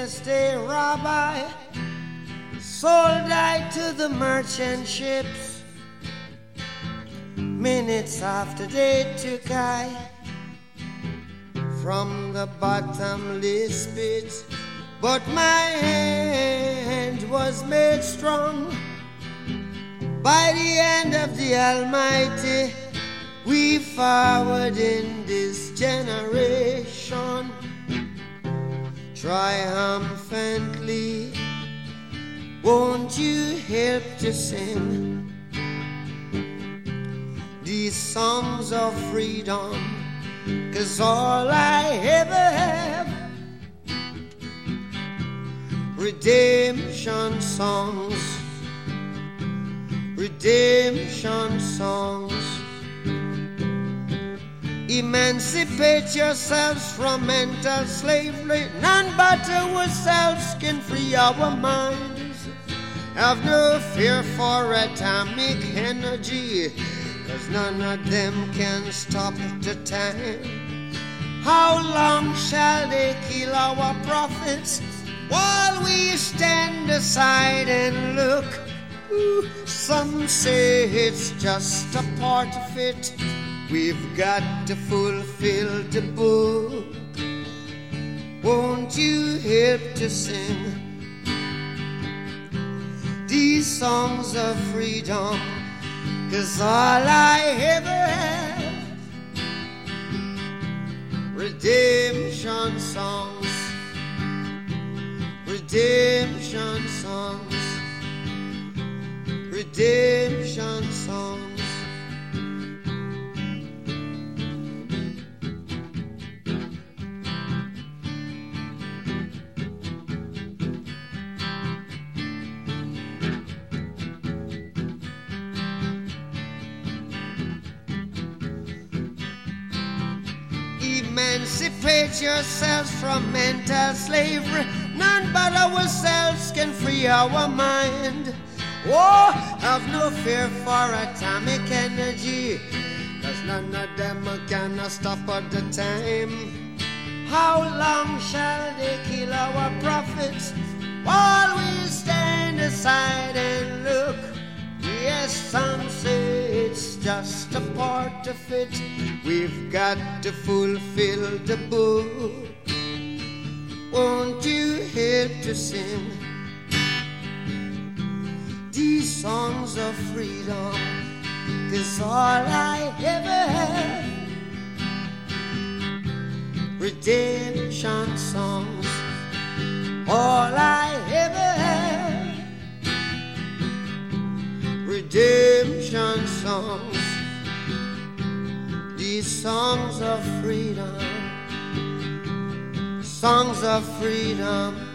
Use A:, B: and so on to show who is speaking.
A: just a rabbi, sold I to the merchant ships. Minutes after they took I from the bottomless pit, but my hand was made strong by the hand of the Almighty. We forward in this generation triumphantly. Won't you help to sing these songs of freedom? 'Cause all I ever have, redemption songs, redemption songs. Emancipate yourselves from mental slavery. None but ourselves can free our minds. Have no fear for atomic energy, 'cause none of them can stop the time. How long shall they kill our prophets while we stand aside and look? Ooh, some say it's just a part of it. We've got to fulfill the book. Won't you help to sing these songs of freedom? 'Cause all I ever have, redemption songs, redemption songs, redemption songs. Emancipate yourselves from mental slavery. None but ourselves can free our mind. Oh, have no fear for atomic energy, 'cause none of them can stop at the time. How long shall they kill our prophets while we stand aside and look? Yes, some say it's just a part of it. We've got to fulfill the book. Won't you help to sing these songs of freedom? 'Cause all I ever have, redemption songs. All I ever have, redemption songs. These songs of freedom, songs of freedom.